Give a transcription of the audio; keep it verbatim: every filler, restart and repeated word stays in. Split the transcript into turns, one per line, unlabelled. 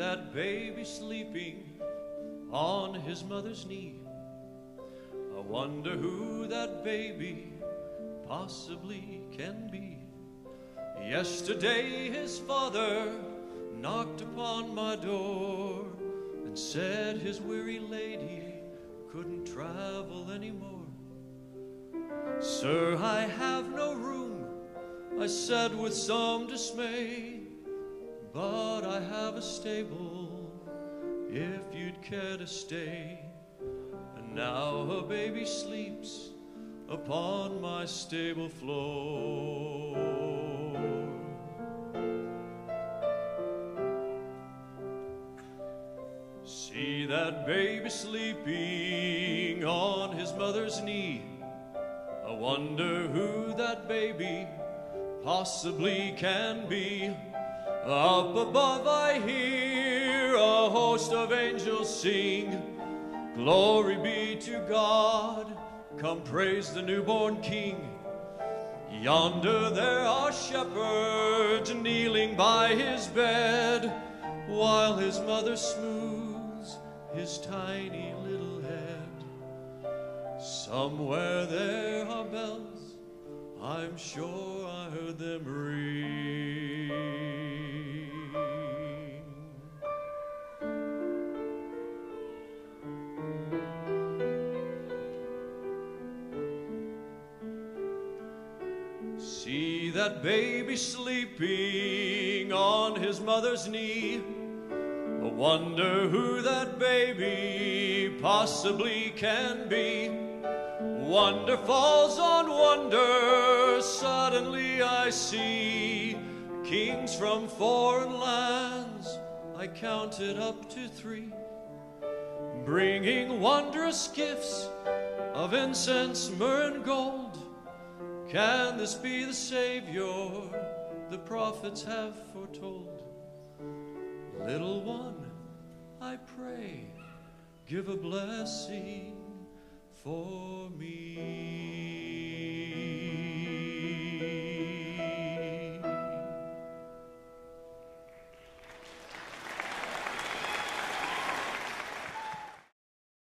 that baby sleeping on his mother's knee. I wonder who that baby possibly can be. Yesterday his father knocked upon my door and said his weary lady couldn't travel anymore. Sir, I have no room, I said with some dismay, but I have a stable if you'd care to stay. And now a baby sleeps upon my stable floor. See that baby sleeping on his mother's knee. I wonder who that baby possibly can be. Up above I hear a host of angels sing, glory be to God, come praise the newborn King. Yonder there are shepherds kneeling by his bed, while his mother smooths his tiny little head. Somewhere there are bells, I'm sure I heard them ring. See that baby sleeping on his mother's knee. I wonder who that baby possibly can be. Wonder falls on wonder, suddenly I see kings from foreign lands, I counted up to three, bringing wondrous gifts of incense, myrrh, and gold. Can this be the Savior the prophets have foretold? Little one, I pray, give a blessing for me.